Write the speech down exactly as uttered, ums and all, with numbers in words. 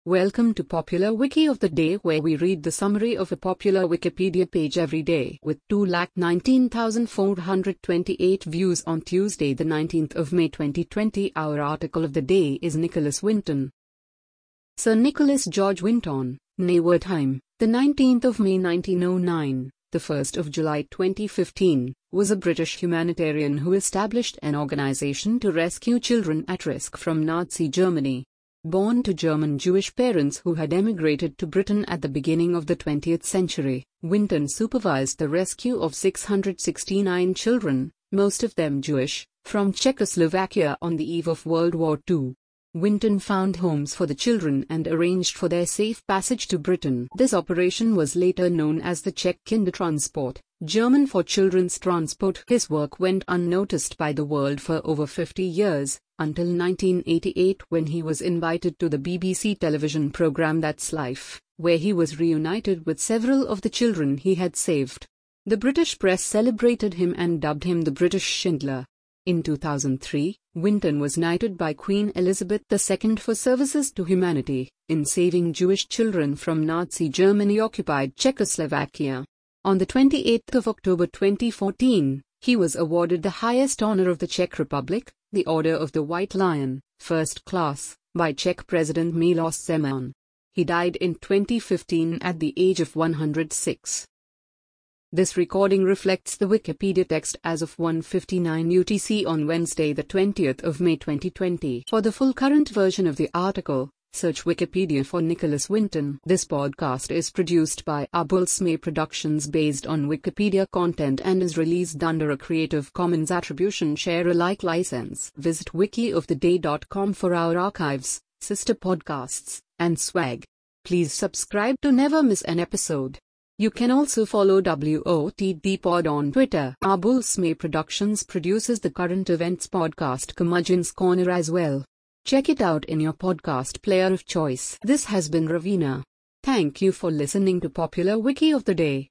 Welcome to Popular Wiki of the Day, where we read the summary of a popular Wikipedia page every day. With two lakh nineteen thousand four hundred twenty-eight views on Tuesday the nineteenth of May twenty twenty, our article of the day is Nicholas Winton. Sir Nicholas George Winton, née Wertheim, the nineteenth of May nineteen oh nine, the first of July twenty fifteen, was a British humanitarian who established an organization to rescue children at risk from Nazi Germany. Born to German Jewish parents who had emigrated to Britain at the beginning of the twentieth century, Winton supervised the rescue of six hundred sixty-nine children, most of them Jewish, from Czechoslovakia on the eve of World War Two. Winton found homes for the children and arranged for their safe passage to Britain. This operation was later known as the Czech Kindertransport, German for Children's Transport. His work went unnoticed by the world for over fifty years, until nineteen eighty-eight, when he was invited to the B B C television program That's Life, where he was reunited with several of the children he had saved. The British press celebrated him and dubbed him the British Schindler. In two thousand three, Winton was knighted by Queen Elizabeth the Second for services to humanity, in saving Jewish children from Nazi Germany-occupied Czechoslovakia. On the twenty-eighth of October twenty fourteen, he was awarded the highest honor of the Czech Republic, the Order of the White Lion, First Class, by Czech President Miloš Zeman. He died in twenty fifteen at the age of one hundred six. This recording reflects the Wikipedia text as of one fifty-nine U T C on Wednesday the twentieth of May twenty twenty. For the full current version of the article, search Wikipedia for Nicholas Winton. This podcast is produced by Abulsme Productions based on Wikipedia content and is released under a Creative Commons Attribution Share Alike license. Visit wiki of the day dot com for our archives, sister podcasts, and swag. Please subscribe to never miss an episode. You can also follow W O T D Pod on Twitter. Abulsme Productions produces the current events podcast Curmudgeon's Corner as well. Check it out in your podcast player of choice. This has been Ravina. Thank you for listening to Popular Wiki of the Day.